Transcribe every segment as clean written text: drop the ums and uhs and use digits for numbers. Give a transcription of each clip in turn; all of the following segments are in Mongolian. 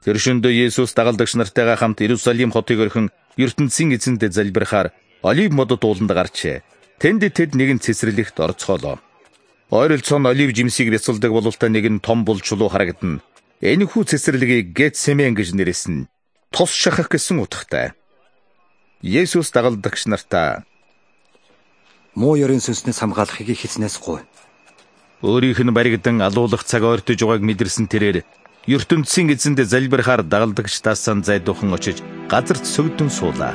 Тэр шөнөдөө Есүс дагалдагч нартайгаа хамт Иерусалим хотыг орхин ертөнцийн эзэндээ залбирахаар Олив модод ууланд гарчээ. Тэнд тэд нэгэн цэцэрлэгт орцгоолоо. Ойролцоо нь олив жимсийг бяцалдаг бололтой нэгэн том бул чулуу харагдана. Энэхүү цэцэрлэгийг Гетсемен гэж нэрэлсэн. Тос шахах гэсэн утгатай. Есүс дагалдагч нартаа муу ёрын сүнснээс хамгаалахыг хэзнээс гуй. Өөрийнх нь баригдан алуулах цаг ойртож байгааг мэдэрсэн тэрээр ертөнцийн эзэндээ залбирахаар дагалдагчдаас зайдуухан очиж газарт сөгдөн суулаа.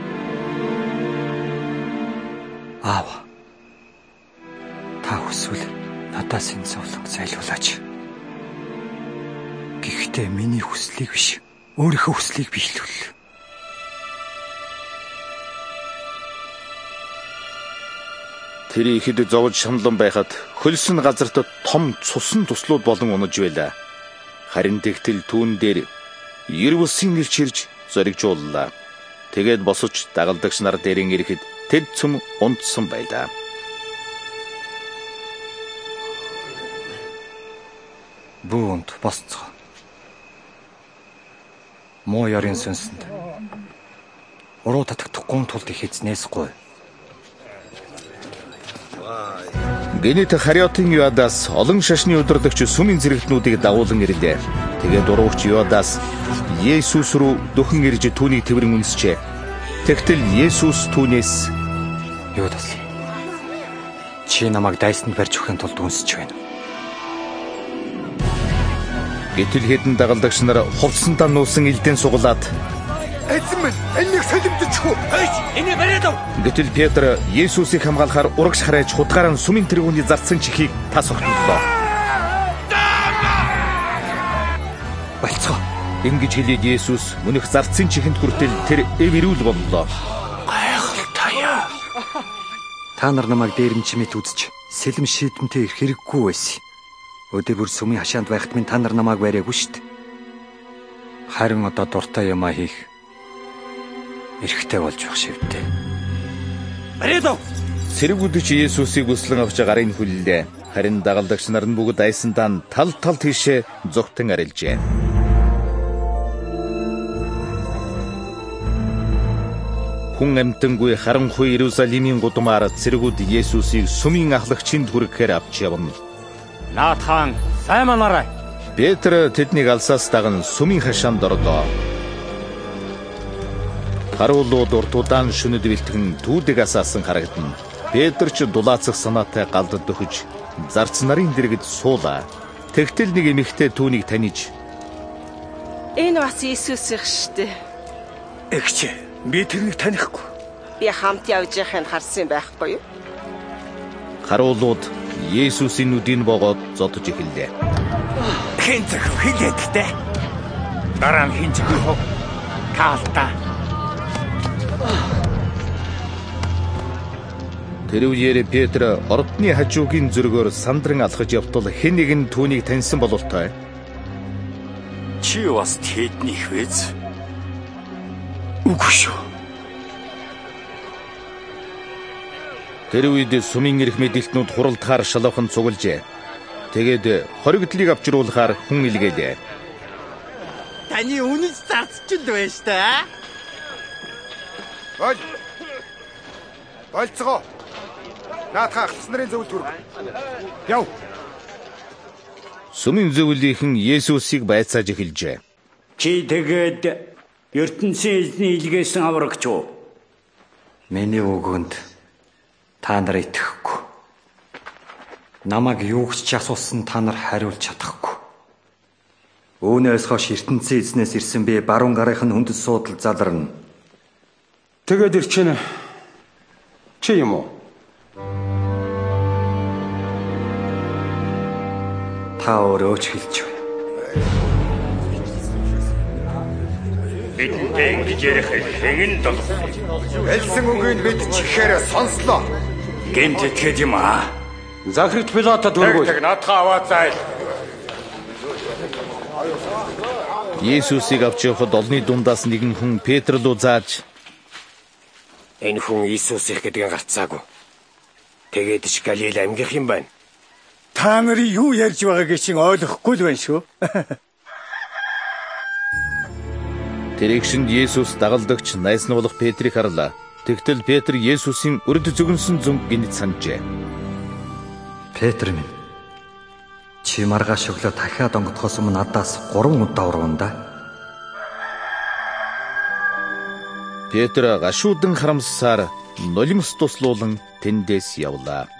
Аав, та хүсвэл надаас энэ зовлон зайлуулаач. Гэхдээ миний хүслийг биш, өөрийнхөө хүслийг биелүүл. Тэр ихэд зовж шаналан байхад хөлсөн газарт том цусан туслууд болон унаж байлаа. Харин тэгтэл түүн дээр Ервөсийн нэлж ирж зоригжууллаа. Тэгээд босож дагалдагч нар дээрэн ирэхэд тэд цөм унтсан байлаа. Бүүнд босцоо. Муу ёрын сүнсэнд уруу татагдахгүй тулд их эзнээс гуй. Гэнэт Хариотын Юадаас олон шашны удирдагч сүмийн зэрэгтнүүдийг дагуулan ирлээ. Тэгээд уруугч Юадаас Есүс рүү дөхөн ирж түүнийг тэрэн үнсчээ. Тэгтэл Есүс түүнээс Юдас, чи намайг дайсанд барьж өгөхийн тулд үнсэж байна. Гэтэл хэдэн дагалдагч нар хувцсандаа нуусан элдэн сугалаад эзэн минь энийг солимдчихгүй. Хөөж энийг бариад ав. Гэтэл Петр Есүсийг хамгаалахаар урагш харайж хутгаараа сүмийн тэргүүний зарцсан чихийг тас огтлоо. Болцгоо. Ингэж хэлээд Есүс мөнх зарцсан чихэнд хүртэл тэр эвэрүүл боллоо. Гайхалтайя. Та нар намайг дээрэн чимэт үзэж сэлэм шийдэмтэй ирэх хэрэггүй байсан. Өдөр бүр сүмийн хашаанд байхад минь та нар намайг бариагүй шүү дээ. Харин одоо дуртай юмаа хийх эрэхтэй болж байх шивдээ. Бариад ав. Сэргүүдч Есүсийг өслөн авч гарын хүллээ. Харин дагалдагч нар нь бүгд айсандаа тал тийшээ зогтон арилжээ. Хүн амтангүй харанхуй Иерусалимийн гудамаар цэргүүд Есүсийг сүмийн ахлагчинд хүрэхээр авч явна. Наатхан сайн манаарай. Петр тэднийг алсаас даган сүмийн хашаанд орлоо. Харуулууд уртудаан шөнөд бэлтгэн түүдэг асаасан харагдана. Петр ч дулаацах санаатай галдад дөхөж зарц нарын дэргэд суулаа. Тэгтэл нэг эмэгтэй түүнийг таньж энэ бас Иесус их штэ. Эгч, би тэрнийг танихгүй. Би хамт явж байхыг харсан байхгүй юу? Харуулууд Есүсийн нүдийг богоод зодож эхэллээ. Хэн зөв хэлээдтэй. Дараа нь хин зөв хөө. Таалта. Тэр үеэр Петр ордны хажуугийн зүргөөр сандран алхаж явтал хэн нэгэн түүнийг таньсан бололтой. Чи бас тэднийх вэз? Үгүй шүү. Тэр үед сүмийн эрх мэдээлтнүүд хуралдахаар шалуухан цуглжээ. Тэгээд хоригдлыг авчруулахаар хүн илгээлээ. Таны үнэс зарцчинд байна штэ. Болцгоо. Наатхан ахлах нарын зөвлөлд хүрг. Яв. Сүмийн зөвлөлийнхэн Есүсийг байцааж эхэлжээ. Чи тэгээд ертөнцийн эзний илгээсэн аврагч уу? Миний үгэнд та нар итгэхгүй. Намайг юу ч асуусан та нар хариулж чадахгүй. Үүнээс хойш ертөнцийн эзнээс ирсэн би баруун гарынхын хүндэс суудал заларна. Тэгээд ирчэнэ. Чи юм уу? Та өөрөө ч хэлж байна. Бидэнтэй ингэж ярих хэн долох. Элсэн үгийг бид чихээр сонслоо. Гэмт итгэж юм аа. Захирч Пилатад өргөөл. Тэг наатхан аваад зайл. Есүсийг авч явахад олны дундаас нэгэн хүн Петр руу зааж энэ хүн Иесус их гэдгийг гарцаагүй. Тэгээд ч Галил аймгийнх юм байна. Та нарын юу ярьж байгааг чинь ойлгохгүй л байна шүү. Тэрэгшинд Есүс дагалдагч найз нь болох Петрийг харлаа. Тэгтэл Петр Есүсийн өрд зөгнсөн зүнг гинэд санджээ. Петр минь. Чи маргааш өглөө дахиад онгодохоос өмнө надаас 3 удаа урванда. Петр гашуудан харамссаар нулимс туслуулан тэндээс явлаа.